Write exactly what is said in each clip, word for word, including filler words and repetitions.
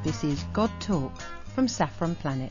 This is God Talk from Saffron Planet.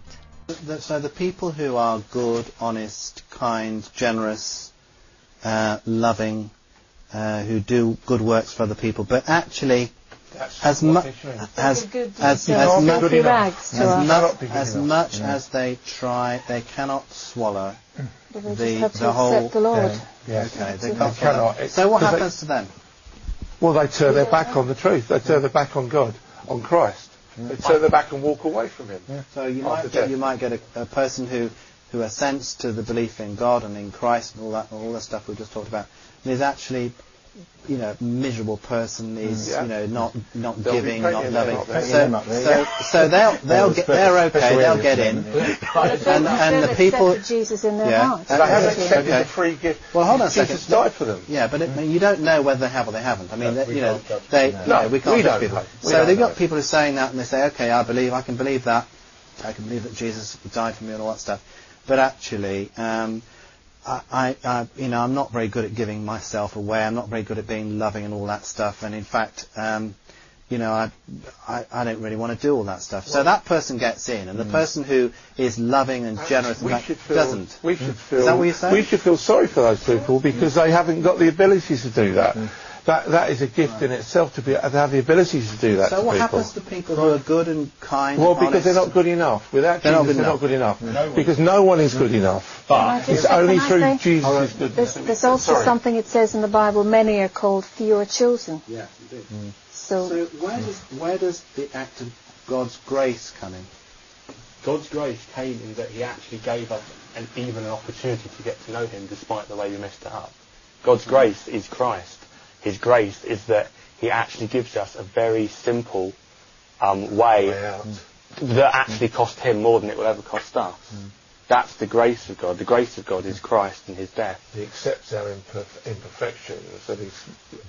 So the people who are good, honest, kind, generous, uh, loving, uh, who do good works for other people, but actually, That's as, mu- as, as, as, mu- filthy rags to as, us. mu- as much yeah. as they try, they cannot swallow But they the, just have to the whole... accept the Lord. Yeah. Yes. Okay, they They can't cannot. swallow. So what Because happens to them? Well, they turn their back on the truth. They turn their back on God, on Christ. They turn their back and walk away from Him. Yeah. So you After might death. get, you might get a, a person who, who assents to the belief in God and in Christ and all that, all the stuff we just talked about, and is actually, you know, miserable person. Is Yeah. you know not not They'll be giving, painting not them loving. up there. So Painting them up so, there, so they'll they'll get they're okay. They'll get in, and and the people. Jesus in their Yeah. hearts. They haven't Okay. accepted Okay. the free gift. Well, hold on a second. Jesus died for them. Yeah, but it, I mean, you don't know whether they have or they haven't. I mean, No, they, we you know, can't judge they, them. you know, No, we can't we judge don't people. know. We So don't they've got know. people who are saying that, and they say, okay, I believe, I can believe that, I can believe that Jesus died for me and all that stuff. But actually, um, I, I, I, you know, I'm not very good at giving myself away. I'm not very good at being loving and all that stuff. And in fact, um, you know, I, I, I don't really want to do all that stuff. So that person gets in, and the person who is loving and generous and We that should feel, doesn't. We should feel. Is that what you're saying? We should feel sorry for those people because they haven't got the abilities to do that. That that is a gift in itself to be to have the abilities to do that. So to what people. happens to people who are good and kind? Well, and because they're honest? not good enough. Without They're not Jesus, good they're enough. not good enough. No one. Because no one is good enough. Can I But just It's say- only can I through say- Jesus' goodness. There's, there's also Sorry. something it says in the Bible, many are called, few are chosen. Yeah, you do. So, So where does where does the act of God's grace come in? God's grace came in that He actually gave us an, even an opportunity to get to know Him despite the way we messed it up. God's grace is Christ. His grace is that He actually gives us a very simple um, way Way out. that actually cost Him more than it will ever cost us. That's the grace of God. The grace of God is Christ and His death. He accepts our imperf- imperfections, and he's,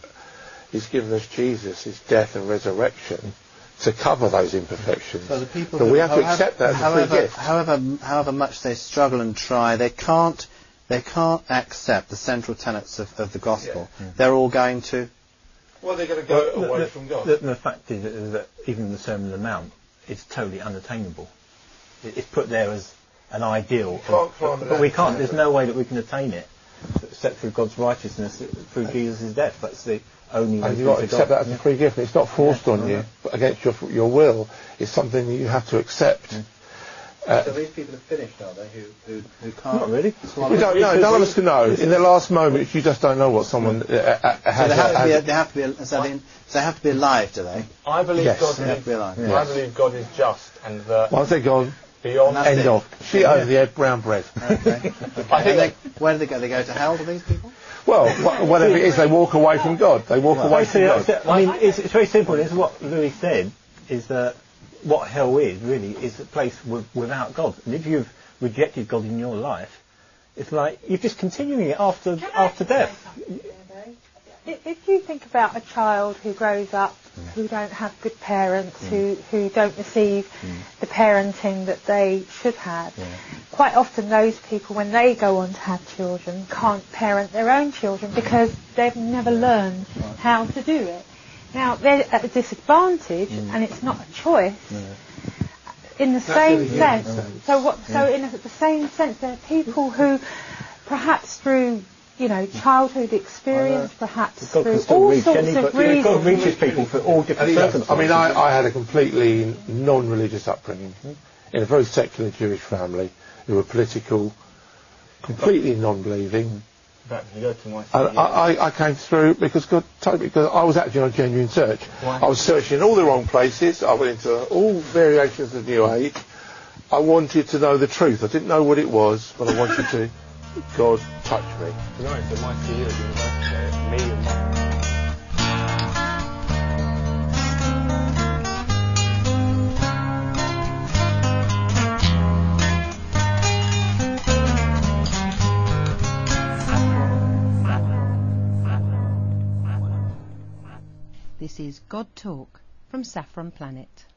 he's given us Jesus, His death and resurrection, to cover those imperfections. So the people So who, we have to however, accept that as a free however, gift. however, however much they struggle and try, they can't they can't accept the central tenets of, of the gospel. Yeah. They're all going to. Well, they're going to go Well, away the, from God. The, the fact is that, is that even the Sermon on the Mount is totally unattainable. It, it's put there as an ideal, can't of- climb but that we can't. ladder. There's no way that we can attain it except through God's righteousness, through Jesus' death. That's the only way And through you've got to to accept God. that as a free gift. It's not forced on you but against your your will. It's something that you have to accept. Uh, so these people are finished, are they? Who who, who can't? Not really. we don't know. None of us can know. In the last moments, you just don't know what someone uh, uh, So has. they have to be. has- They have to be. So they, so they have to be alive, do they? I believe Yes. God They have is, to be alive. I believe God is just and that Once they're gone, beyond That's end it. of. Shit over the head, brown bread. Okay. okay. I think And they, where do they go? They go to hell, do these people? Well, wha- whatever it is, they walk away from God. They walk away from Basically, God. that's it. I mean, it's, it's very simple. It's what Louis said, is that what hell is, really, is a place w- without God. And if you've rejected God in your life, it's like you're just continuing it after after death. If if you think about a child who grows up who don't have good parents, who, who don't receive the parenting that they should have, quite often those people, when they go on to have children, can't parent their own children because they've never learned how to do it. Now, they're at a disadvantage, and it's not a choice. In the same in a human sense, sense. so what? So in a, the same sense, there are people who, perhaps through you know childhood experience, perhaps God can through still all reach sorts anybody. of You know, reasons. God reaches people for all different And he does. circumstances. I mean, I, I had a completely non-religious upbringing in a very secular Jewish family who were political, completely non-believing. In fact, if you go to my And I, I, I came through because God told me, because I was actually on a genuine search. Why? I was searching in all the wrong places. I went into all variations of New Age. I wanted to know the truth. I didn't know what it was, but I wanted to. God touched me. To be honest, at my C E O university, me and my This is God Talk from Saffron Planet.